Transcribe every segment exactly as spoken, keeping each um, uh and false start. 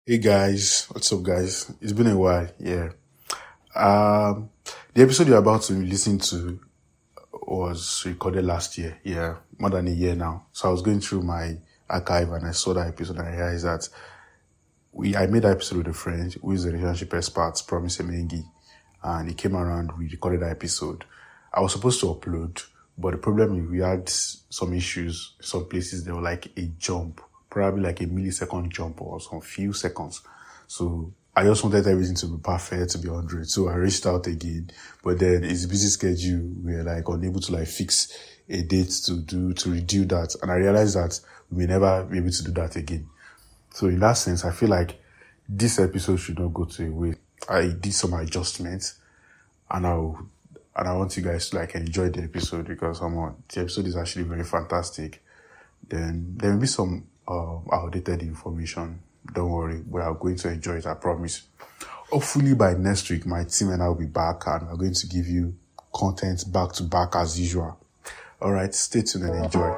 Hey guys, what's up, guys? It's been a while, yeah. Um, the episode you're about to listen to was recorded last year, yeah, more than a year now. So I was going through my archive and I saw that episode and I realized that we I made that episode with a friend who is a relationship expert, Promise Emengi, and he came around. We recorded that episode. I was supposed to upload, but the problem is we had some issues. Some places there were like a jump, probably like a millisecond jump or some few seconds. So I just wanted everything to be perfect, to be one hundred. So I reached out again, but then it's busy schedule. We were like unable to like fix a date to do to redo that, and I realized that we may never be able to do that again. So in that sense, I feel like this episode should not go to a waste. I did some adjustments, and I and I want you guys to like enjoy the episode because um, uh, the episode is actually very fantastic. Then there will be some uh, outdated information. Don't worry, we are going to enjoy it. I promise. Hopefully by next week, my team and I will be back, and we're going to give you content back to back as usual. All right, stay tuned and enjoy.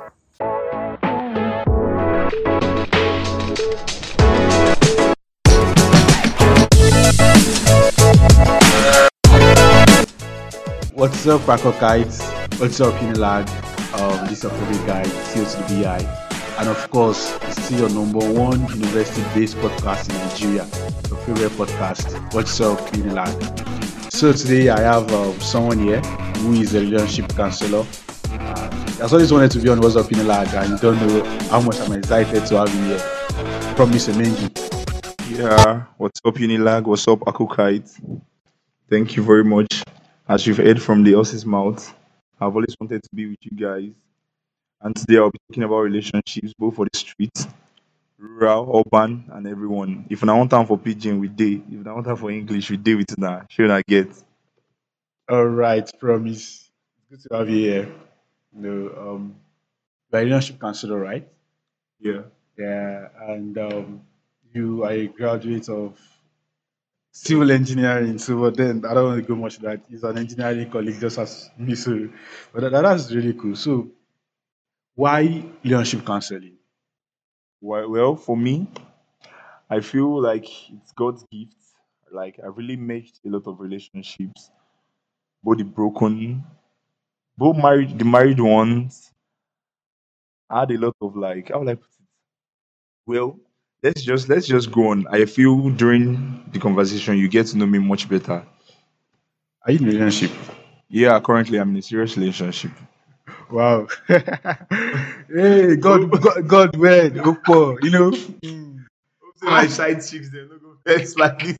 What's up, Paco Kites? What's up, Unilag? Um, this is your favorite guy, C O to the B I. And of course, it's still your number one university-based podcast in Nigeria, your favorite podcast. What's up, Unilag? So today I have um, someone here who is a relationship counselor. Uh, I've always wanted to be on What's Up, Unilag, and you don't know how much I'm excited to have you here. Promise Emengi. Yeah, what's up, Unilag? What's up, Akukite? Thank you very much. As you've heard from the horse's mouth, I've always wanted to be with you guys. And today I'll be talking about relationships, both for the streets, rural, urban, and everyone. If I want time for pidgin, we day. If I want time for English, we day with that. Sure, I get. All right, Promise. Good to have you here. You know, um, you're a relationship counselor, right? Yeah. Yeah, and um, you are a graduate of civil engineering. So, but then I don't want to go much to that. He's an engineering colleague just as me. So, but that, that's really cool. So, why relationship counseling? Well, well, for me, I feel like it's God's gift. Like, I really made a lot of relationships, both the broken, both married, the married ones. I had a lot of like, how would I put it? Well, let's just let's just go on. I feel during the conversation you get to know me much better. Are you in a relationship? Yeah, currently I'm in a serious relationship. Wow. Hey, God, God, God, word, go for, you know. Mm. My side chicks they no go first like this.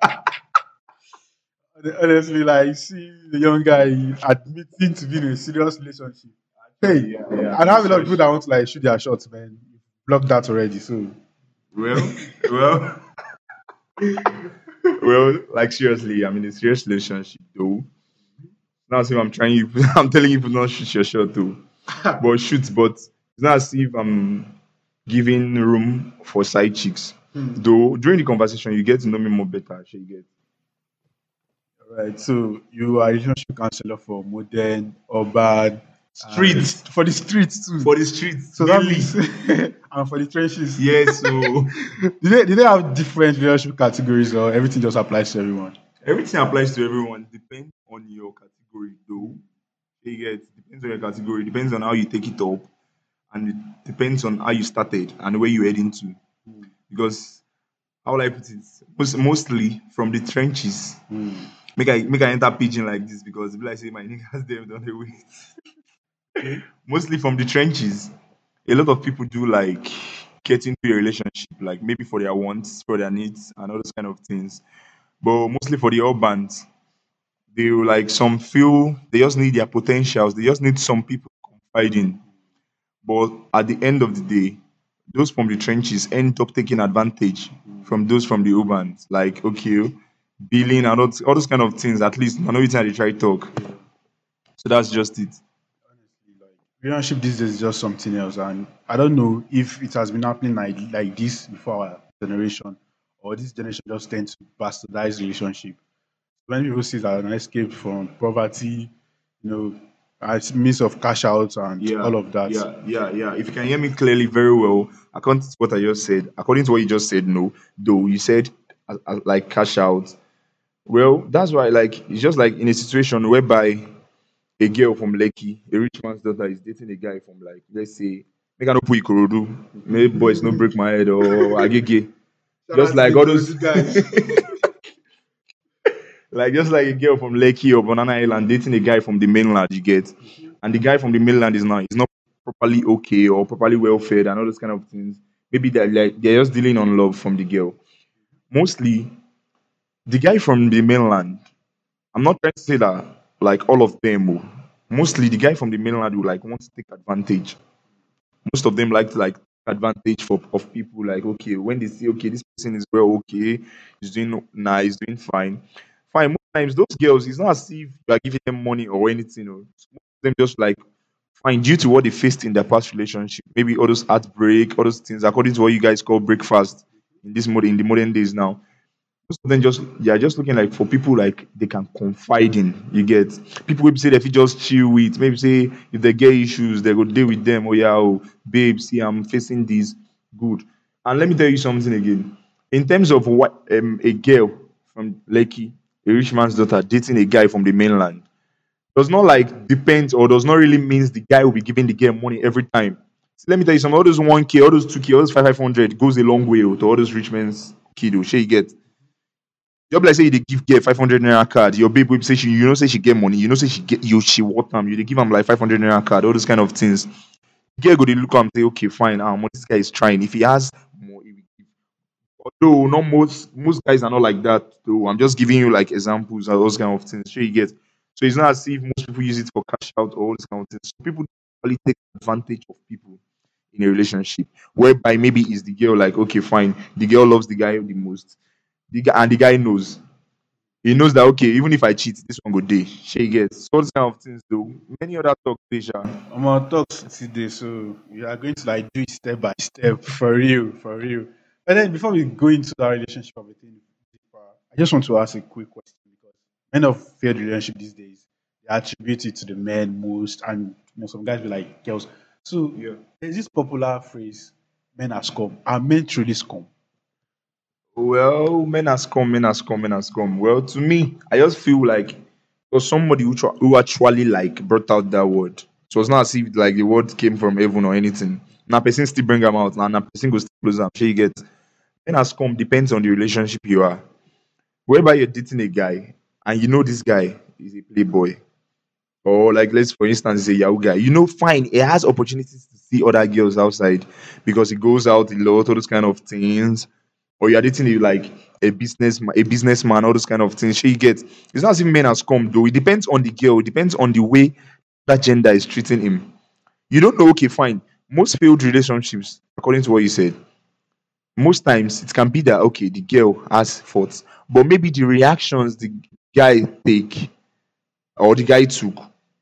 Honestly, like, see the young guy admitting to being in a serious relationship. Hey, Yeah, yeah. and I have a lot of people that want to like shoot their shots, man. Block that already. So, Well, well, well. Like seriously, I'm in a serious relationship though. Not as if I'm trying you. I'm telling you to not shoot your shot though. But shoot, but it's not as if I'm giving room for side chicks. hmm. Though during the conversation you get to know me more better. Actually, you get. Right. So you are a relationship counselor for modern, urban, Street and for the streets too. for the streets. So that Mainly. means and for the trenches. Yes, so Do they do they have different relationship categories or everything just applies to everyone? everything applies to everyone. Depends on your category, though. You get depends on your category. Depends on how you take it up, and it depends on how you started and where you head into. Hmm. Because how will I put it? Most, mostly from the trenches. Hmm. Make I make I enter pigeon like this because people like say my niggas them don't they wait. Okay. Mostly from the trenches. A lot of people do like get into a relationship, like maybe for their wants, for their needs, and all those kind of things. But mostly for the urbans, they will, like some feel they just need their potentials. They just need some people to confide in. But at the end of the day, those from the trenches end up taking advantage from those from the urbans. Like okay, billing and all, all those kind of things. At least I know it's how they try talk. So that's just it. Honestly, like relationship these days is just something else, and I don't know if it has been happening like like this before our generation, or this generation just tends to bastardize relationship. When people see that an escape from poverty, you know, as means of cash out and Yeah, all of that. yeah, yeah, yeah. If you can hear me clearly, very well, according to what I just said, according to what you just said, no, though you said uh, uh, like cash out. Well, that's why, like, it's just like in a situation whereby a girl from Lekki, a rich man's daughter, is dating a guy from, like, let's say, make I no put Ikorodu, make boys no break my head or Agege. Shout Just out to like the all those, Ikorodu guys. like just like a girl from Lekki or Banana Island dating a guy from the mainland, you get, and the guy from the mainland is not is not properly okay or properly well fed and all those kind of things. Maybe they're like they're just dealing on love from the girl. Mostly, the guy from the mainland. I'm not trying to say that like all of them. Oh, mostly the guy from the mainland will like want to take advantage. Most of them like to like take advantage for of people like okay when they see okay this person is well okay he's doing nice doing fine fine most times those girls it's not as if you are giving them money or anything or most of them just like fine due to what they faced in their past relationship maybe all those heartbreak all those things according to what you guys call breakfast in this modern in the modern days now most of them just they are just looking like for people like they can confide in. You get people will say that if you just chill with, maybe say if they get issues, they go deal with them. Oh yeah, oh babe, see I'm facing this. Good. And let me tell you something again. In terms of what um, a girl from Lekki, a rich man's daughter, dating a guy from the mainland, does not like depend or does not really means the guy will be giving the girl money every time. See, let me tell you some all those one K, all those two K, all those five five hundred goes a long way oh, to all those rich men's kid. Oh, shey you get. Just like say you dey give girl five hundred naira card, your babe wey be say she you know say she get money, you know say she get you she want am, you dey give am like five hundred naira card, all those kind of things. Girl go dey look am say okay fine, ah omo this guy is trying. If he has more, he will give. Although not most most guys are not like that though. I'm just giving you like examples of those kind of things. Sure you get. So it's not as if most people use it for cash out or all these kind of things. So people only take advantage of people in a relationship, whereby maybe is the girl like okay fine, the girl loves the guy the most. The guy and the guy knows. He knows that okay, even if I cheat, this one go day. She gets so those kind of things though. Many other talk dey sha. I'm on talks today, so we are going to like do it step by step for real, for real. And then before we go into that relationship of a thing deeper, I just want to ask a quick question because men of failed relationship these days they attribute it to the men most, and you know some guys be like girls. So Yeah. there's this popular phrase, "Men are scum." Are men truly scum? Well, men has come, men has come, men has come. Well, to me, I just feel like was somebody who, tra- who actually like brought out that word. So it's not as if like the word came from heaven or anything. Now person still bring them out. Now, now person go still close them. Sure you get. Men has come depends on the relationship you are. Whereby you're dating a guy and you know this guy is a playboy. Or like let's for instance say Yahoo guy. You know, fine, he has opportunities to see other girls outside because he goes out a lot, all those kind of things. Or you're dating a, like a business a businessman, all those kind of things. She get it's not as if men has come though. It depends on the girl, it depends on the way that gender is treating him. You don't know, okay, fine. Most failed relationships, according to what you said, most times it can be that okay, the girl has faults, but maybe the reactions the guy take or the guy took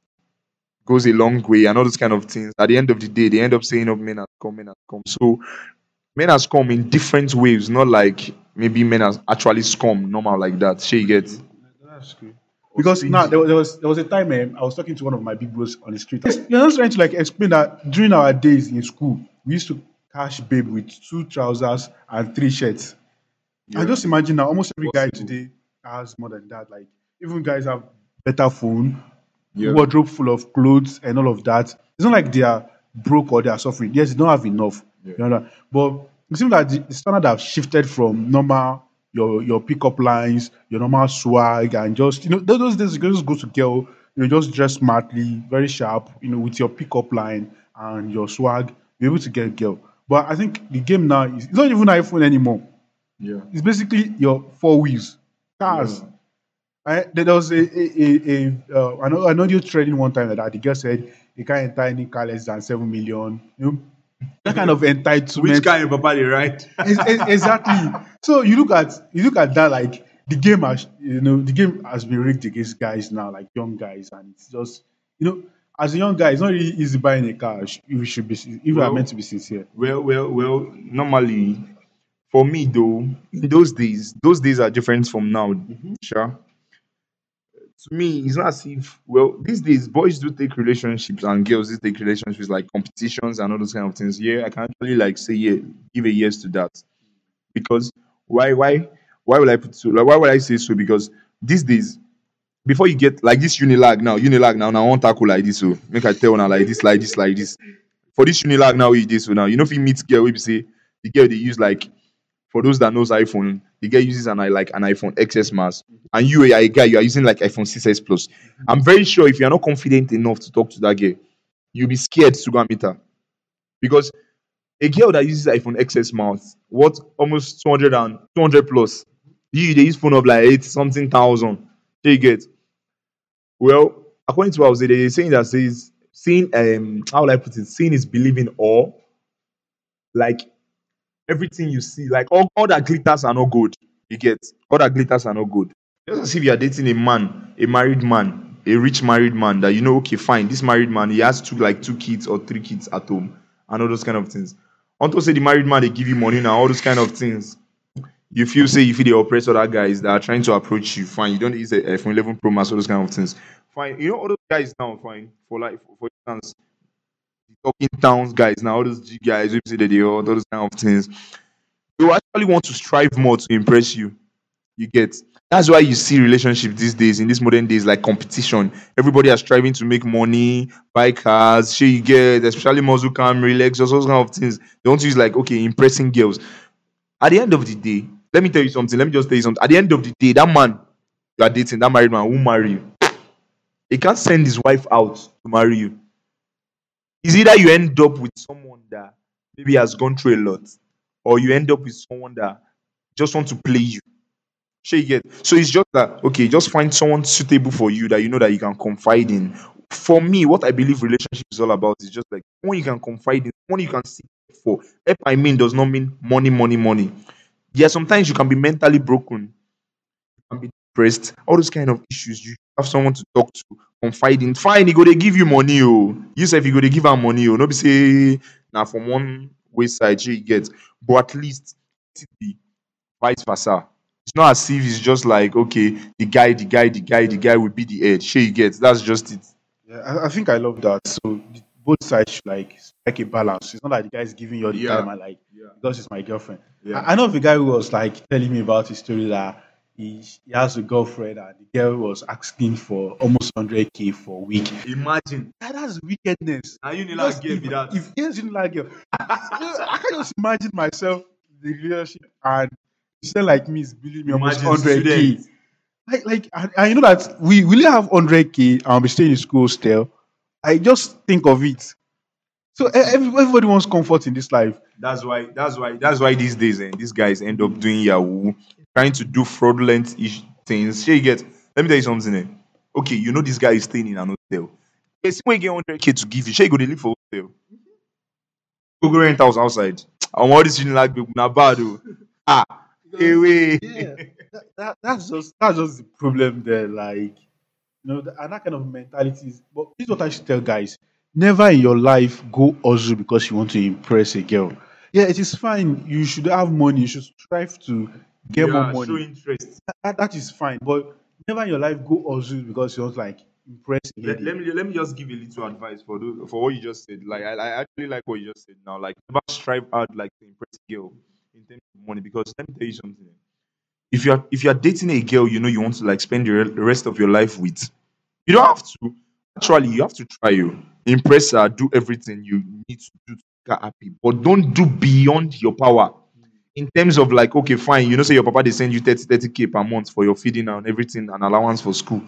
goes a long way and all those kind of things. At the end of the day, they end up saying, "Oh, men has come, men has come." So men has come in different ways, not like maybe men has actually scum normal like that. She get That's good. or Because now stingy. there, was- there was there was a time um, I was talking to one of my big bros on the street. You're just trying to like explain that during our days in school, we used to cash babe with two trousers and three shirts. And Yeah, just imagine now, almost every guy possible. today has more than that. Like even guys have better phone, Yeah, wardrobe full of clothes and all of that. It's not like they are broke or they are suffering. Yes, they don't have enough. yeah, You know, but it seems like the, the standard have shifted from normal your your pickup lines, your normal swag, and just you know those those days you can just go to girl, you know, just dress smartly, very sharp, you know, with your pickup line and your swag, be able to get girl. But I think the game now is it's not even iPhone anymore. yeah, It's basically your four wheels, yeah. cars. I, there was a, a, a, a uh, an, an audio trading one time that the girl said they can't enter any car less than seven million. You know, that kind of Which entitlement. kind of papa they right? Ex- ex- exactly. So you look at you look at that like the game has you know the game has been rigged against guys now, like young guys, and it's just you know as a young guy, it's not really easy buying a car. If you should be if you are meant well, to be sincere. well, well, well. Normally, for me though, in those days, those days are different from now. Sure. to me, it's not as if, well, these days boys do take relationships and girls do take relationships like competitions and all those kind of things. Yeah, I can actually like say yeah, give a yes to that. Because why why why will I put so like why would I say so? Because these days, before you get like this Unilag now, Unilag now, now I want tackle like this, so make I tell now like this, like this, like this. For this Unilag now, you this so now, you know if you meet girl, we say the girl they use like, for those that knows iPhone, the guy uses an i like an iPhone X S Max, and you are a guy, you are using like iPhone six S Plus. I'm very sure if you are not confident enough to talk to that girl, you'll be scared to go and meet her. Because a girl that uses iPhone X S Max, what almost two hundred and two hundred plus, you they use phone of like eight something thousand. So you get, well, according to what I was saying, they're saying that says seeing um how will I put it, seeing is believing, or like everything you see, like all, all that glitters are not good. You get, all that glitters are not good. Just as if you are dating a man, a married man, a rich married man that you know, okay, fine, this married man, he has two like two kids or three kids at home and all those kind of things. Until say the married man they give you money now, all those kind of things. You feel say you feel the oppress other guys that are trying to approach you. Fine, you don't use a iPhone eleven Pro Max, all those kind of things. Fine, you know all those guys now, fine, for like for instance, talking towns guys now, all those G guys, we say that they all those kind of things. You actually want to strive more to impress you. You get, that's why you see relationship these days in this modern days like competition. Everybody are striving to make money, buy cars. Sure, you get, especially muscle Camry, Lexus, those kind of things. They want to use like okay, impressing girls. At the end of the day, let me tell you something. Let me just tell you something. At the end of the day, that man you are dating, that married man who marry you, he can't send his wife out to marry you. It's either you end up with someone that maybe has gone through a lot, or you end up with someone that just want to play you. Sure you get. So it's just that okay, just find someone suitable for you that you know that you can confide in. For me, what I believe relationship is all about is just like someone you can confide in, someone you can seek help for. Help I mean does not mean money, money, money. Yeah, sometimes you can be mentally broken, you can be depressed, all those kind of issues. You have someone to talk to, confide in. Fine, he go they give you money, oh. You say if you go they give her money, oh, no be say now from one wayside she get, but at least let it be vice versa. It's not as if it's just like okay, the guy, the guy, the guy, the guy will be the head. She gets that's just it. Yeah, I, I think I love that. So the- both sides should like strike a balance. It's not like the guy is giving you all the Yeah, time and like yeah, because it's my girlfriend. yeah. I, I know of a guy who was like telling me about his story that he, he has a girlfriend and the girl was asking for almost one hundred k for a week. Imagine. That, that's wickedness. Now you need Because like give if me that. if yes, you like girl, I can just imagine myself in the relationship and someone like me is billing me almost Imagine one hundred k. students. Like, like, and, and you know that we really have one hundred k and I'll be staying in school still. I just think of it. So e- every, everybody wants comfort in this life. That's why. That's why. That's why these days, eh, these guys end up doing Yahoo, trying to do fraudulent ish things. Sure, you get. Let me tell you something. Eh. Okay, you know this guy is staying in an hotel. Yes, when you get one hundred k to give you, sure you go to live for hotel. Go go rent house outside. I'm all this feeling like na bad oh. Ah, hey Because way. yeah, that, that that's just that's just the problem there. Like you know, the, and that kind of mentality is. But this is what I should tell guys: never in your life go hustle because you want to impress a girl. Yeah, it is fine. You should have money. You should strive to get more Yeah, show money. interest. That, that is fine. But never in your life go hustle because you want to like impress a let, lady. let me let me just give a little advice for those, for what you just said. Like I, I actually like what you just said now. Like never strive hard like to impress a girl in terms of money, because let me tell you something. If you're if you're dating a girl you know you want to like spend the re- the rest of your life with, you don't have to. Actually, you have to try you impress her, do everything you need to do to make her happy, but don't do beyond your power. In terms of like, okay, fine, you know, say your papa they send you thirty thirty k per month for your feeding and everything and allowance for school.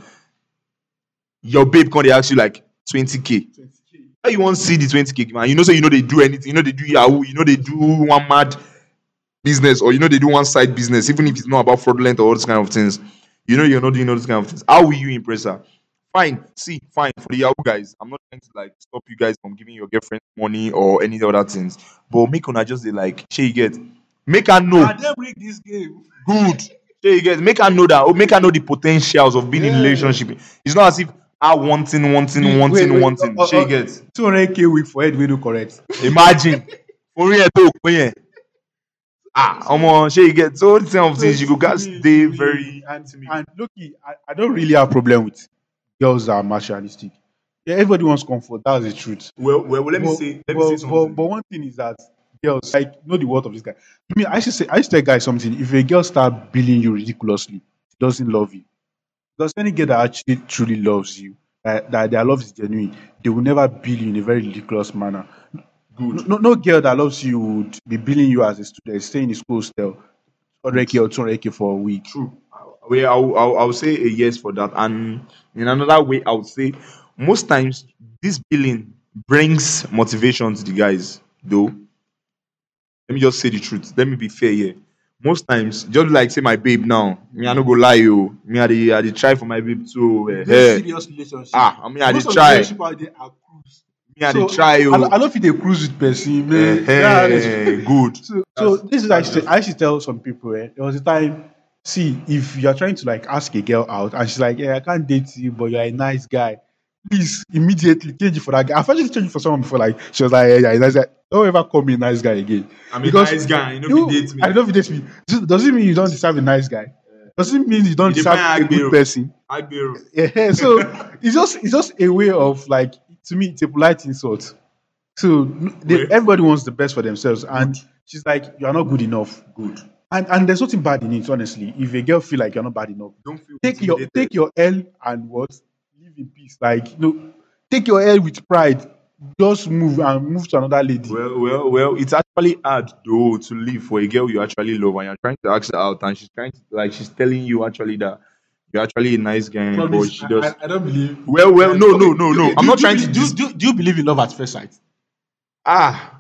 Your babe can they ask you like twenty k. How you want to see the twenty k, man? You know, say you know they do anything, you know they do Yahoo, you know they do one mad business, or you know they do one side business, even if it's not about fraudulent or all those kind of things. You know you're not doing all those kind of things. How will you impress her? Fine, see, fine for the Yahoo guys. I'm not trying to like stop you guys from giving your girlfriend money or any other things, but make her just dey like, shey you get, make her know. Ah, them rig this game. Good. Shey you get, make her know that, or make her know the potentials of being in a Yeah. relationship. It's not as if I wanting, wanting, We wait, wanting, wait. wanting. Uh, uh, Shey you uh, get. two hundred k week for head we do correct. Imagine. For real talk, yeah. Ah, omo, shey you get so all these kind of So things you go to gats me, dey to me, very and timid. and Loki, I, I don't really have problem with girls that are materialistic. Yeah, everybody wants comfort. That's the truth. Well, well, let me But say, let me say but but something. but one thing is that girls like know the worth of this guy. To me, I should say I used to tell guys something. If a girl start billing you ridiculously, she doesn't love you. Because any girl that actually truly loves you, that, that their love is genuine, they will never bill you in a very ridiculous manner. No, Good, no, no girl that loves you would be billing you as a student, staying in school still, good. one hundred k or two hundred k for a week. True. Well, I'll, I'll, I'll say a yes for that. And in another way, I would say most times this billing brings motivation to the guys, though. Let me just say the truth. Let me be fair here. Most times, just like say my babe now, me I no go lie you. Me I dey I dey try for my babe too. In Eh, very eh. serious relationship, Ah, I mean I dey most of the try. relationship out there are cruise. Me I dey So try I, I you. don't feel they cruise with person, Eh, man. That eh, good. so so That's this is that's actually just I used to tell some people. Eh, there was a time. See, if you are trying to like ask a girl out and she's like, "Yeah, I can't date you, but you're a nice guy," please immediately change it for that guy. I've actually changed it for someone before. Like she was like, "Yeah, yeah, nice guy." Don't ever call me a nice guy again, I'm a because nice guy. You know if you you. date I me. don't know if it dates me. Does does it mean you don't deserve a nice guy? Does it mean you don't You define deserve a good Agbero. person? Agbero. Yeah, so it's just it's just a way of like, to me it's a polite insult. So they, Well, everybody wants the best for themselves, good, and she's like, "You are not good enough." good. And and there's nothing bad in it, honestly. If a girl feel like you're not bad enough, Don't feel take your intimidated. take your L and what, live in peace. Like, you know, take your L with pride. Just move and move to another lady. Well, well, well, it's actually hard though to live for a girl you actually love and you're trying to ask her out and she's trying to like she's telling you actually that you're actually a nice guy, but Promise, she I, does I, I don't believe. well, well, Um, no, okay, no, no, no. okay. I'm Do, not do you trying to believe do, dis do, do you believe in love at first sight? ah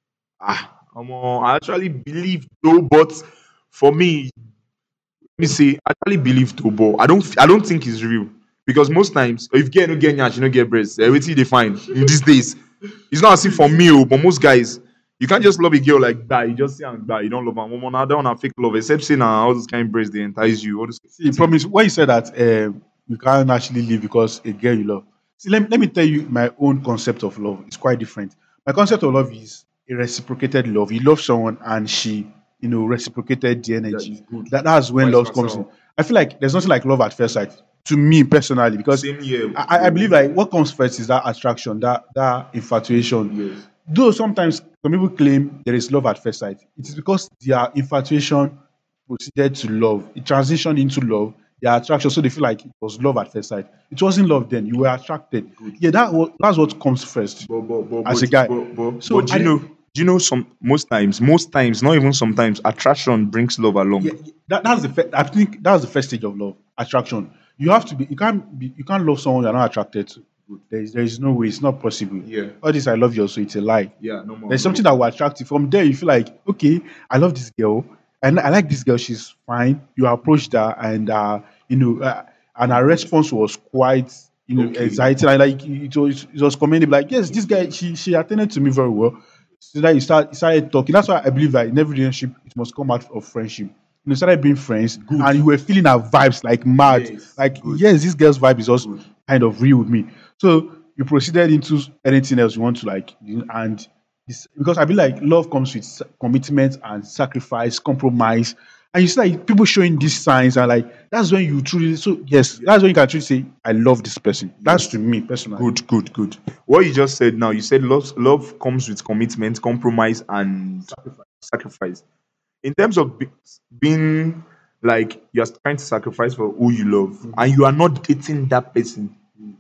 ah um, I actually believe though, but for me, let me say, I actually believe though, but I don't I don't think it's real. Because most times if girl no get nyash, you no get breast, everything they find in these days. It's not as if for me, oh, but most guys, you can't just love a girl like that. You just say and die. You don't love her. Woman, I don't want fake love, except say now all those kind of breasts they entice you. All those See, things. promise, when you said that um, you can't actually live because a girl you love. See, let, me- let me tell you my own concept of love. It's quite different. My concept of love is a reciprocated love. You love someone and she, you know, reciprocated the Yeah, energy. it's good. That, that's when Vice love versa. comes in. I feel like there's nothing like love at first sight, to me personally, because Same here, I, I I believe bro. like what comes first is that attraction, that that infatuation. Yes. Though sometimes some people claim there is love at first sight, it is because their infatuation proceeded to love. It transitioned into love. Their attraction, so they feel like it was love at first sight. It wasn't love then. You were attracted. Good. Yeah, that wa- that's what comes first But but but as a but guy. but but, So but do I you di- know? Do you know some most times, most times, not even sometimes, attraction brings love along. yeah, yeah, that, that's the fir- I think that's the first stage of love, attraction. You have to be. You can't be. You can't love someone you're not attracted to. There is there is no way. It's not possible. Yeah. All this I love you, so it's a lie. Yeah, no more, There's no more. something that will attract you. From there, you feel like, okay, I love this girl, and I like this girl. She's fine. You approached her, and uh, you know, uh, and her response was quite, you know, Okay. exciting. I like it was, it was commendable. Like, yes, this guy, she she attended to me very well. So that you start you started talking. That's why I believe that in every relationship, it must come out of friendship. You know, started being friends, Good. and you were feeling her vibes like mad. Yes. Like, Good. yes, this girl's vibe is also Good. kind of real with me. So you proceeded into anything else you want to like, you- and it's, because I feel like love comes with sa- commitment and sacrifice, compromise, and you see like people showing these signs, and like that's when you truly. So yes, that's when you can truly say, "I love this person." That's Yes. to me personally. Good, good, good. What you just said now, you said love love comes with commitment, compromise, and sacrifice. In terms of be- being like you're trying to sacrifice for who you love, and you are not dating that person,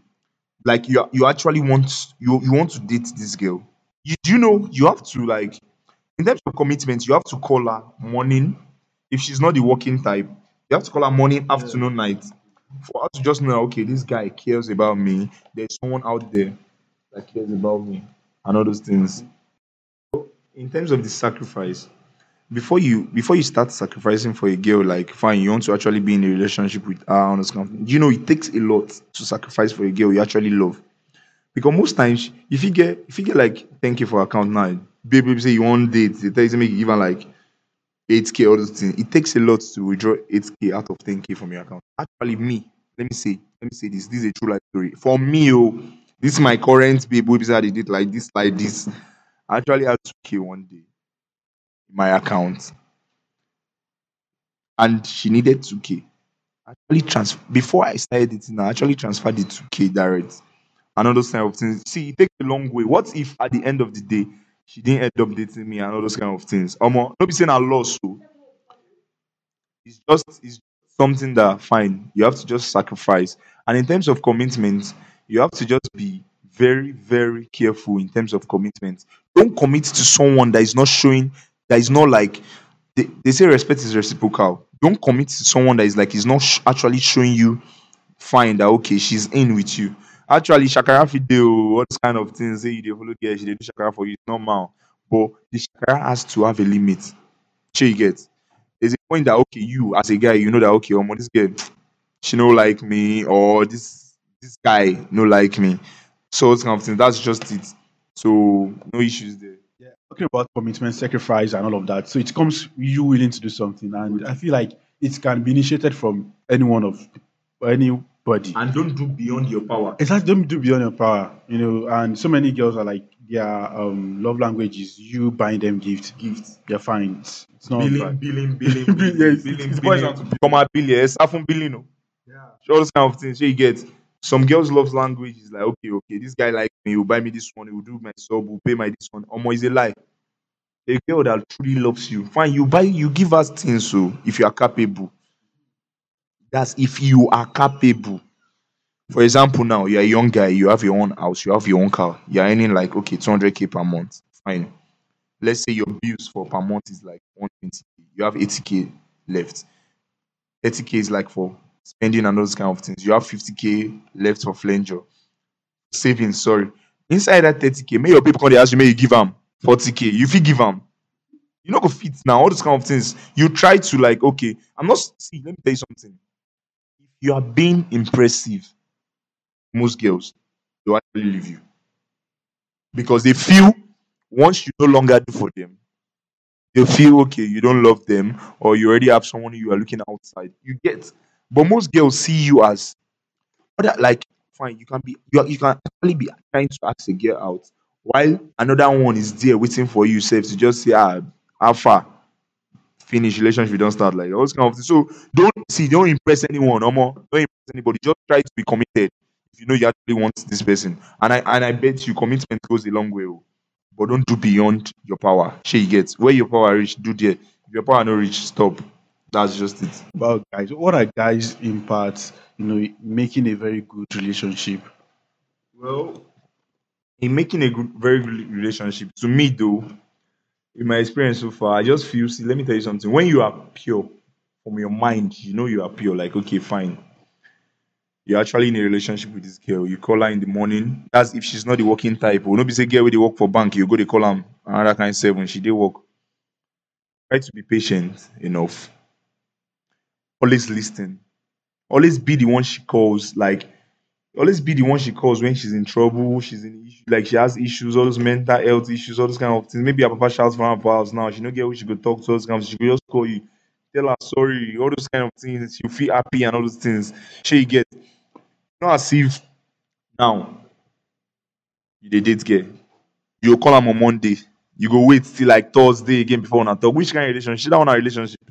like you are, you actually want you you want to date this girl. You do you know you have to like in terms of commitment, you have to call her morning. If she's not the working type, you have to call her morning, afternoon, night. For her to just know, okay, this guy cares about me. There's someone out there that cares about me, and all those things. In terms of the sacrifice, before you before you start sacrificing for a girl, like fine, you want to actually be in a relationship with her on this company. You know, it takes a lot to sacrifice for a girl you actually love. Because most times, if you get if you get like ten k for account now, baby, baby say you want date, they tell you to make you give her like eight k, all those things. It takes a lot to withdraw eight k out of ten k from your account. Actually, me, let me say, let me say this. This is a true life story. For me, oh, this is my current babe who said they did like this, like this. I actually had two k one day in my account. and she needed two K. Actually trans before I started dating, I actually transferred the two K direct. And all those kind of things. See, it takes a long way. What if at the end of the day she didn't end up dating me and all those kind of things? Omo, not be saying I lost, so it's just it's something that fine. You have to just sacrifice. And in terms of commitment, you have to just be very, very careful in terms of commitment. Don't commit to someone that is not showing that is not like they, they say respect is reciprocal. Don't commit to someone that is like is not sh- actually showing you fine that okay, she's in with you. Actually, Shakara video, what kind of things say you dey follow girl, she dey do Shakara for you, it's normal. But the Shakara has to have a limit. Sure you get. There's a point that okay, you as a guy, you know that okay, um, this girl, she no like me, or this this guy no like me. So those kind of things. That's just it. So no issues there. Yeah, talking about commitment, sacrifice, and all of that. So it comes you willing to do something, and I feel like it can be initiated from any one of anybody. And don't do beyond your power. Exactly, don't do beyond your power, you know. And so many girls are like their um love language is you buying them gifts. Gifts. You're fine. It's, it's not Billing, bad. billing, billing, Yeah, billing, it's, billing, it's boys billing. out to Come on, billing, yes, often billing. No. Yeah. So all those kind of things. So you get some girls' love language is like, okay, okay, this guy like me, he'll buy me this one, he'll do my sub, he'll pay my this one. Almost is a lie. A girl that truly loves you, fine, you buy, you give us things. So if you are capable, that's if you are capable. For example, now you're a young guy, you have your own house, you have your own car, you're earning like okay, two hundred k per month. Fine. Let's say your bills for per month is like one hundred twenty k. You have eighty k left. thirty k is like for spending and those kind of things. You have fifty k left for flanger. Savings, sorry. Inside that thirty k, may your people come dey ask you, may you give them forty k. You fit give them. You not go fit now, all those kind of things. You try to like, okay, I'm not see, let me tell you something. If you are being impressive, most girls will actually leave you. Because they feel once you no longer do for them, they feel okay, you don't love them, or you already have someone you are looking outside. You get, but most girls see you as other like fine. You can be you, are, you can actually be trying to ask a girl out, while another one is there waiting for you, safe to just say, ah, how far finish relationship, don't start like all those kind of things. So don't see, don't impress anyone, no more. Don't impress anybody. Just try to be committed if you know you actually want this person. And I and I bet you commitment goes a long way. Oh. But don't do beyond your power. Sure you get where your power reach, do there. If your power no reach, stop. That's just it. Well, guys, what are guys in part, you know, making a very good relationship? Well, in making a good, very good relationship, to me though, in my experience so far, I just feel. See, let me tell you something. When you are pure from your mind, you know you are pure. Like, okay, fine. You're actually in a relationship with this girl. You call her in the morning. That's if she's not the working type. Or not be say girl where they work for bank, you go they call her another kind seven. She they work. Try to be patient enough. Always listen. Always be the one she calls. Like always be the one she calls when she's in trouble, she's in issue, like she has issues, all those mental health issues, all those kind of things. Maybe her papa shouts for her for house now. She no get who she could talk to, all those kind of she could just call you, tell her sorry, all those kind of things. You feel happy and all those things. She you get not as if now you dey date girl. You go call am on Monday. You go wait till like Thursday again before una talk. Which kind of relationship? That one a relationship.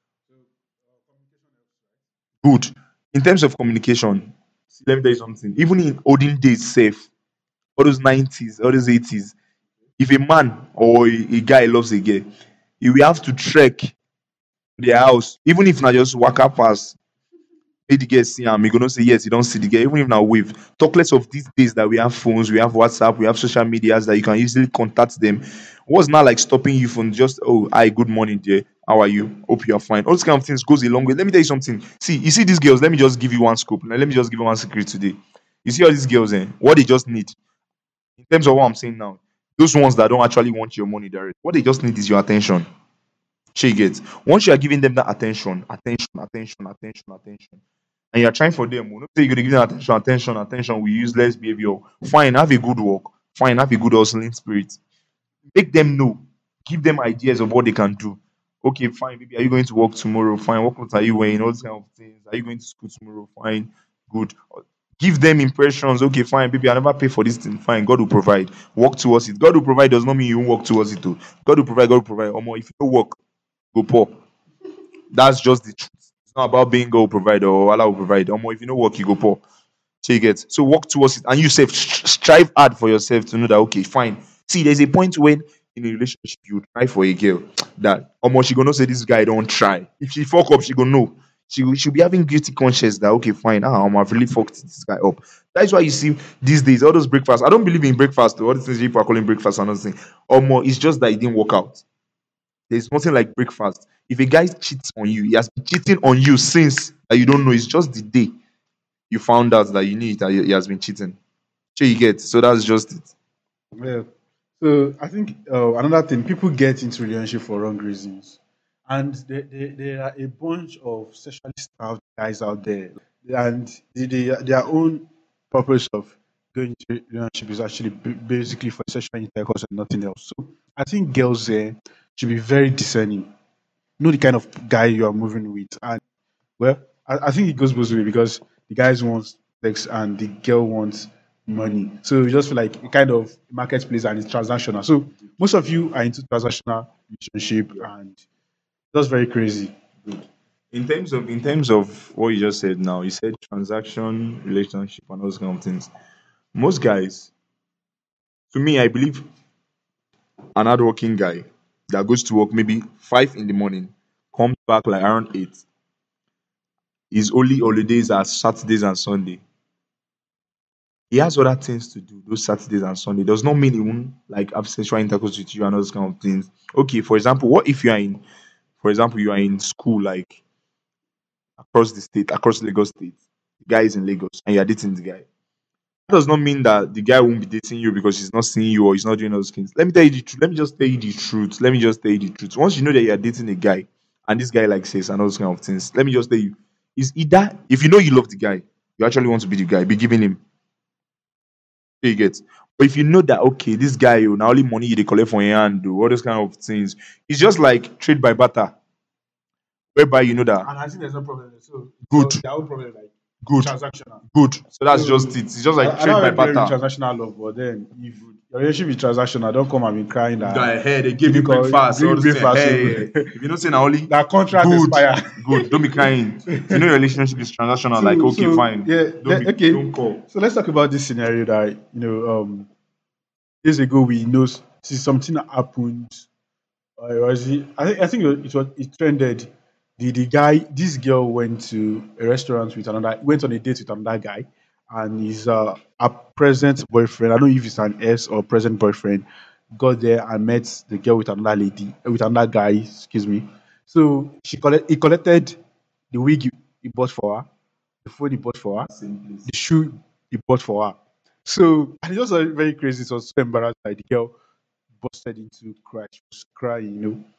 Good. In terms of communication, see, let me tell you something. Even in olden days, safe, all those nineties, all those eighties, if a man or a, a guy loves a girl, he will have to trek to their house, even if not just walk up past. Make the girl see him, he gonna say yes, you don't see the girl, even if now wave. Talk less of these days that we have phones, we have WhatsApp, we have social medias that you can easily contact them. What's not like stopping you from just, oh, hi, good morning, dear. How are you? Hope you are fine. All these kind of things goes a long way. Let me tell you something. See, you see these girls, let me just give you one scope. Now, let me just give you one secret today. You see all these girls, eh? What they just need, in terms of what I'm saying now, those ones that don't actually want your money direct, what they just need is your attention. She gets once you are giving them that attention, attention, attention, attention, attention, and you're trying for them. We're not saying you're gonna give them attention, attention, attention. We use less behavior. Fine, have a good work. Fine, have a good hustling spirit. Make them know. Give them ideas of what they can do. Okay, fine. Maybe are you going to work tomorrow? Fine. What clothes are you wearing? All these kind of things. Are you going to school tomorrow? Fine. Good. Give them impressions. Okay, fine, baby. I never pay for this thing. Fine. God will provide. Work towards it. God will provide does not mean you won't work towards it too. God will provide. God will provide. Or more. If you don't work, go poor. That's just the truth. It's not about being God will provide or Allah will provide. Or if you know work, you go poor. So you get so work towards it, and you self st- strive hard for yourself to know that okay, fine. See, there's a point when in a relationship you try for a girl that almost she gonna say this guy don't try. If she fuck up, she gonna know. She will- she'll be having guilty conscience that okay, fine, ah, um, I've really fucked this guy up. That's why you see these days all those breakfasts. I don't believe in breakfast. All the things people are calling breakfast and nothing. Or more, it's just that it didn't work out. There's nothing like breakfast. If a guy cheats on you, he has been cheating on you since that you don't know. It's just the day you found out that you knew it, that he he has been cheating. So you get. So that's just it. Yeah. So I think uh, another thing, people get into relationship for wrong reasons, and there, there, there are a bunch of sexually starved guys out there, and the, the, their own purpose of going into relationship is actually b- basically for sexual intercourse and nothing else. So I think girls there should be very discerning, know the kind of guy you are moving with, and well, I, I think it goes both ways because the guys want sex and the girl wants money. So you just feel like a kind of marketplace and it's transactional. So most of you are into transactional relationship and that's very crazy. Good. In terms of in terms of what you just said now, you said transaction, relationship, and those kind of things. Most guys, to me, I believe an hardworking guy that goes to work maybe five in the morning, comes back like around eight. His only holidays are Saturdays and Sunday. He has other things to do those Saturdays and Sunday. Does not mean he won't like have sexual intercourse with you and those kind of things. Okay, for example, what if you are in, for example, you are in school like across the state, across Lagos State. The guy is in Lagos and you are dating the guy. That does not mean that the guy won't be dating you because he's not seeing you or he's not doing those things. Let me tell you the truth. Let me just tell you the truth. Let me just tell you the truth. Once you know that you are dating a guy and this guy likes sex and all those kind of things, let me just tell you, is either if you know you love the guy, you actually want to be the guy, be giving him. You get. But if you know that okay, this guy, you now only money they collect from your hand, do all those kind of things, it's just like trade by barter, whereby you know that And I think there's no problem. So good, their own problem like good, transactional. good. So that's just So it. It's just I, like I don't trade by have a problem with barter. transactional love, but then if your relationship is transactional, don't come and be crying that Guy, hey, they give you typical breakfast, give all you those things. breakfast. So Hey, if you don't say now only that contract good, expire. good. Don't be crying. If you know your relationship is transactional, like So, okay, so fine. yeah, Don't le- be, okay. don't call. So let's talk about this scenario that you know. Um, years ago, we know s- see something happened. Or was it, I think I think it was it trended. The the guy, this girl went to a restaurant with another, went on a date with another guy, and his uh a present boyfriend. I don't know if it's an ex or present boyfriend. Got there and met the girl with another lady, with another guy. Excuse me. So she collect, he collected the wig he, he bought for her, the phone he bought for her, Same place. the shoe he bought for her. So and it was uh, very crazy. It was so embarrassed. Like the girl busted into cry. She was crying, you know.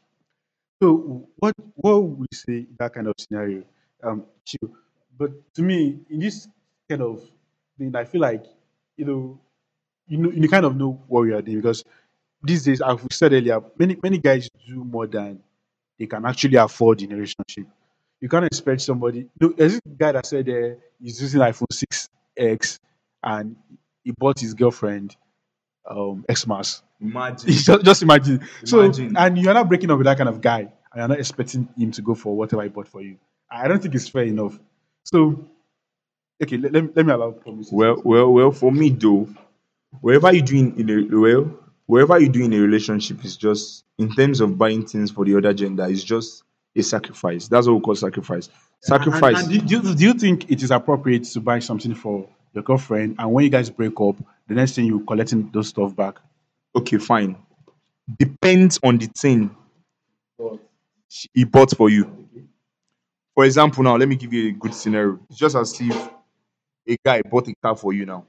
So what what would we say in that kind of scenario? Um, chill. But to me, in this kind of thing, I feel like you know you know you kind of know what we are doing because these days, as we said earlier, many many guys do more than they can actually afford in a relationship. You can't expect somebody. No, there's this guy that said uh, he's using iPhone six X and he bought his girlfriend um Xmas. Imagine, just, just imagine. So, imagine. and you're not breaking up with that kind of guy, and you're not expecting him to go for whatever he bought for you. I don't think it's fair enough. So, okay, let, let, me, let me allow promises. Well, well, well. For me though, wherever you doing in a well, wherever you do in a relationship is just in terms of buying things for the other gender is just a sacrifice. That's what we call sacrifice. And, and Sacrifice. do, do, you, do you think it is appropriate to buy something for your girlfriend, and when you guys break up, the next thing you're collecting those stuff back? Okay, fine. Depends on the thing But she- he bought for you. For example, now let me give you a good scenario. It's just as if a guy bought a car for you now.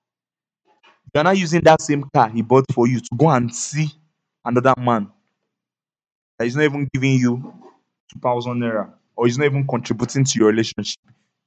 You're not using that same car he bought for you to go and see another man that is not even giving you two thousand naira or is not even contributing to your relationship.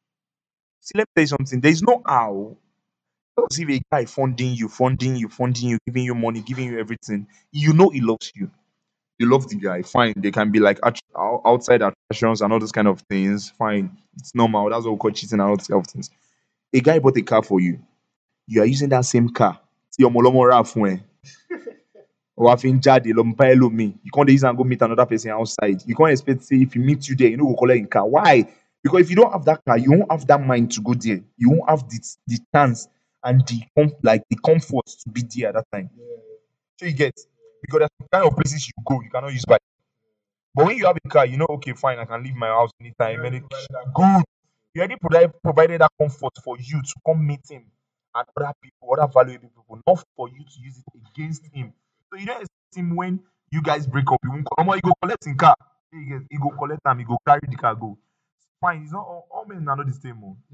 See, let me tell you something. There is no how. As if a guy funding you, funding you, funding you, giving you money, giving you everything. You know he loves you. You love the guy. Fine. They can be like at- ou- outside attractions and all those kind of things. Fine. It's normal. That's what we call cheating and all those kind of things. A guy bought a car for you. You are using that same car. See, ọmọ ọlọ́mọ rà fún ẹ. or having jade lompelo me. You can't easily go meet another person outside. You can't expect say if he meets you there, you know go collect in car. Why? Because if you don't have that car, you won't have that mind to go there. You won't have the the chance and the com- like the comfort to be there at that time. So you get because there's some kind of places you go, you cannot use bike. But when you have a car, you know, okay, fine, I can leave my house anytime. Any good. You already provide, provided that comfort for you to come meet him and other people, other valuable people, not for you to use it against him. So you don't expect him when you guys break up, you won't come. Omo, you go collect in car. You get, you go collect them, you go carry the car, go. Fine, it's not all, all men are not the same. Oh.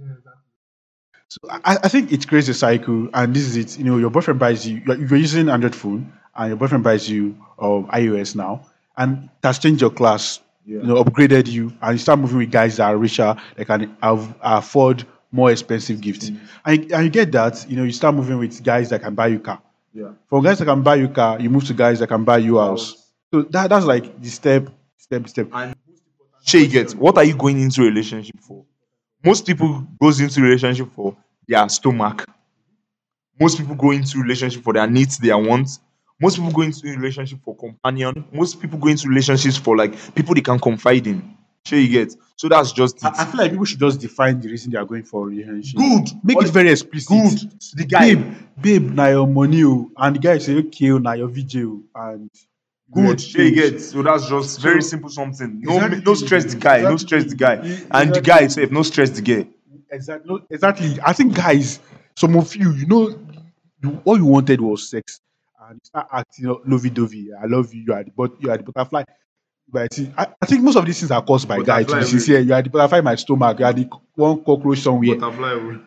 So I, I think it creates a cycle, and this is it. You know, your boyfriend buys you. You're, you're using Android phone, and your boyfriend buys you um, iOS now, and that's changed your class. Yeah. You know, upgraded you, and you start moving with guys that are richer, that can av- afford more expensive gifts, and, you- and you get that. You know, you start moving with guys that can buy you car. Yeah. From guys that can buy you car, you move to guys that can buy you house. So that that's like the step, step, step. And Shay, you get what are you going into a relationship for? Most people goes into relationship for their stomach. Most people go into relationship for their needs, their wants. Most people go into relationship for companion. Most people go into relationships for like people they can confide in. Sure, you get. So that's just I, it. I feel like people should just define the reason they are going for a relationship. Good. Make All it very explicit. Good. The guy. Babe, babe, na your money, oh. And the guy say, okay, oh, na your V J, oh, and we Good. Sure, you exchange. get. So that's just very So- simple something. No, Exactly. no stress the guy. No stress the guy. Exactly. And the guy itself, no stress the girl. Exactly. No, exactly. I think guys, some of you, you know, you, all you wanted was sex, and you start acting lovey dovey. I love you. You are the but you are the butterfly. But I, see, I, I think most of these things are caused by guys. To Butterfly be will- sincere, you are the butterfly in my stomach. You are the one cockroach somewhere. Butterfly will-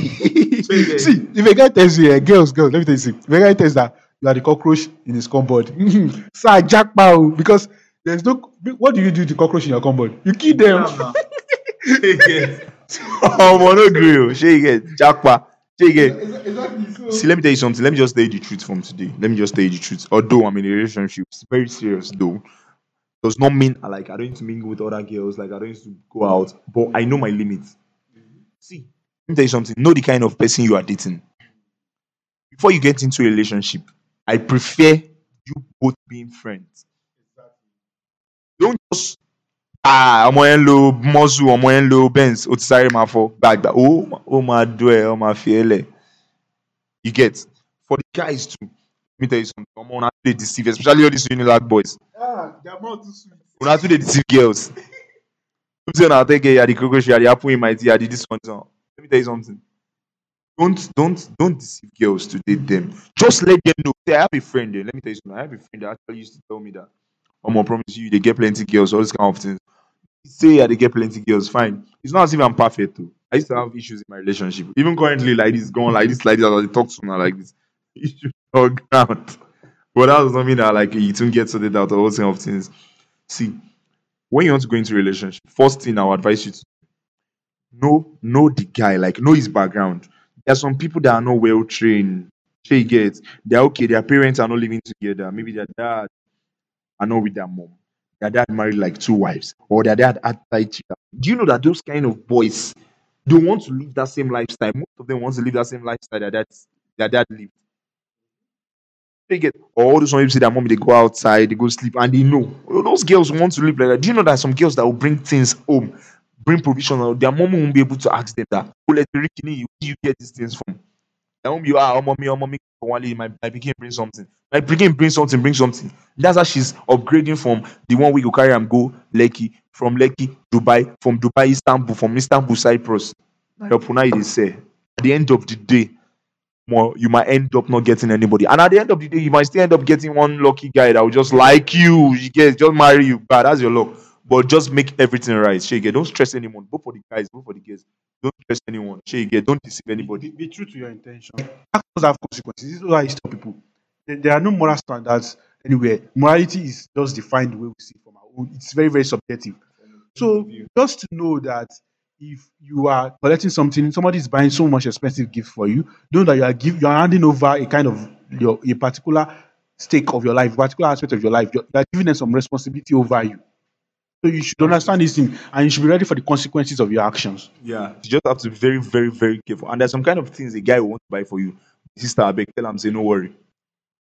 See, if a guy tells you, uh, girls, girls, let me tell you, see, if a guy tells that you are the cockroach in his cupboard, sir, jackpot, because there's no. What do you do to cockroach in your cupboard? You kill them. Oh, no grill. Sure, you get. Jackpot. Sure, you get. Exactly. So, See, let me tell you something. Let me just tell you the truth from today. Let me just tell you the truth. Although I'm in a relationship, it's very serious though. Does not mean I like I don't need to mingle with other girls, like I don't need to go out, but I know my limits. See, let me tell you something. Know the kind of person you are dating. Before you get into a relationship, I prefer you both being friends. Don't just ah ọmọ yẹn lo muscle ọmọ yẹn lo benz ó ti sáré máa fọ gbàgbà ó ó máa dó ẹ ó máa fi ẹ lẹ̀. You get for the guys too. Let me tell you something. Ọmọ una too dey deceive, especially all these Unilag boys. ah, they are more too sweet. Una too dey deceive girls. Don't say una take care, you are the cockroach, you are the apple in my tea, you are the this one. this one. Let me tell you something. Don't don't don't deceive girls to date them. Just let them know. Say, I have a friend there. Let me tell you something. I have a friend that actually used to tell me that. I'm gonna promise you, they get plenty girls, all these kind of things. Say yeah, they get plenty girls, fine. It's not as if I'm perfect too. I used to have issues in my relationship. Even currently, like this, going like this, like this, as I talk to now, like this. Issues all ground. But that does not mean that like you don't get sorted out or all kind of things. See, when you want to go into a relationship, first thing I would advise you to know know the guy, like know his background. There are some people that are not well trained. Shey you get, they're okay, their parents are not living together. Maybe their dad are not with their mom. Their dad married like two wives, or their dad had side chick. Do you know that those kind of boys don't want to live that same lifestyle? Most of them want to live that same lifestyle that dad, their dad lived. They get all those ones you see their mom, they go outside, they go sleep, and they know those girls want to live like that. Do you know that some girls that will bring things home, bring provision, or their mom won't be able to ask them that, "Oh, let me you where you get these things from?" Their mom, you are, oh, mommy, oh, mommy, one lady, my, my pikin bring something. My pikin bring something, bring something. That's how she's upgrading from the one we go carry and go Lekki, from Lekki, Dubai, from Dubai, Istanbul, from Istanbul, Cyprus. Now, your puna is say, at the end of the day, more you might end up not getting anybody, and at the end of the day, you might still end up getting one lucky guy that will just like you. You get just marry you, but that's your luck. But just make everything right. Shey get, don't stress anyone. Both for the guys, both for the girls. Don't stress anyone. Shey get, don't deceive anybody. Be, be true to your intention. Actions have consequences. This is why I tell people there, there are no moral standards anywhere. Morality is just defined the way we see it from our own. It's very, very subjective. So just to know that if you are collecting something, somebody is buying so much expensive gift for you, know that you are give you are handing over a kind of your a particular stake of your life, particular aspect of your life. You're, you're giving them some responsibility over you. So you should understand this thing, and you should be ready for the consequences of your actions. Yeah, you just have to be very, very, very careful. And there's some kind of things a guy will want to buy for you. Sister, I beg, tell him, say, no worry. Shey get,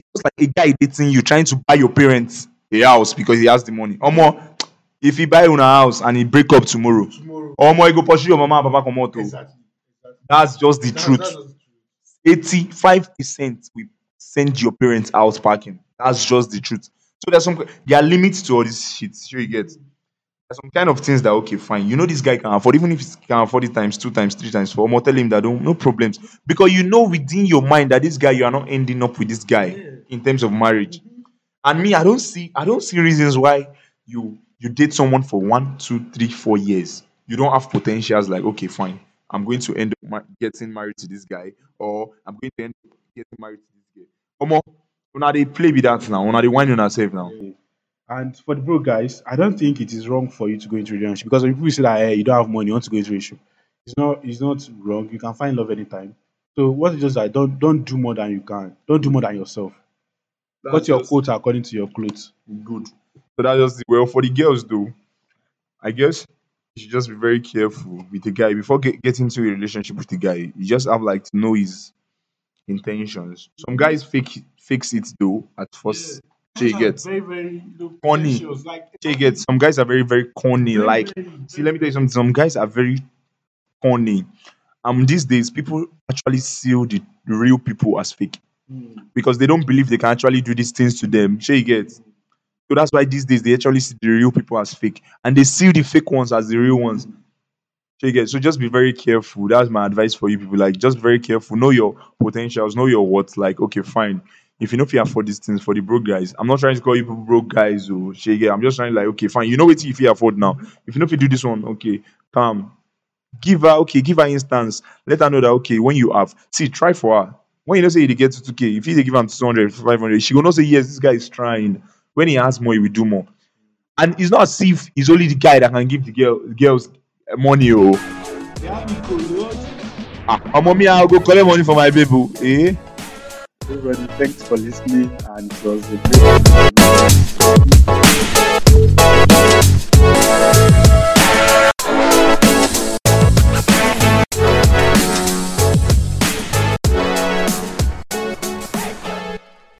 Just like a guy dating you, trying to buy your parents a house because he has the money. Omo, if he buy una house and he break up tomorrow, Tomorrow. omo, he go pursue your mama and papa comot o. Exactly. Exactly. That's just the That's, truth. that's just the truth. eighty-five percent will send your parents out packing. That's just the truth. So there's some there are limits to all this shit. Sure, you get. There's some kind of things that okay, fine. You know this guy can afford, even if he can afford it times two, times three, times four. More tell him that don't no problems because you know within your mind that this guy you are not ending up with this guy in terms of marriage. And me, I don't see I don't see reasons why you you date someone for one, two, three, four years. You don't have potentials like okay, fine. I'm going to end up ma- getting married to this guy, or I'm going to end up getting married to this guy. Omo, una they play with that now. Una they whine on yourself now. And for the broke guys, I don't think it is wrong for you to go into a relationship because when people say that hey, you don't have money, you want to go into a relationship. It's not it's not wrong. You can find love anytime. So what is just like don't don't do more than you can. Don't do more than yourself. That's Cut your just coat according to your clothes. good. So that's just well for the girls though. I guess you should just be very careful with the guy before get, getting into a relationship with the guy. You just have like to know his intentions. Some guys fake fakes it though at first. So you get very, very you know, corny. pretentious, like So you get some guys are very very corny. very, Like very, see, let me tell you something. Some guys are very corny. Um, these days people actually see the real people as fake Mm. because they don't believe they can actually do these things to them. So you get. So that's why these days they actually see the real people as fake and they see the fake ones as the real ones. So you get so just be very careful. That's my advice for you people. Like just be very careful. Know your potentials, know your worth. Like, okay, fine. If you know if you afford these things for the broke guys, I'm not trying to call you people broke guys or so you get. I'm just trying like, okay, fine. You know what if you afford now. If you know if you do this one, okay, come. Give her okay, give her instance. Let her know that okay, when you have see, try for her. When you know say you dey get to two K, if you dey give am two hundred, five hundred, she will not say yes, this guy is trying. When he has more, he will do more. And it's not as if he's only the guy that can give the girl girls uh, money. Oh, ah, mommy, I'll go collect money for my baby. Eh? Everybody, thanks for listening, and it was a great.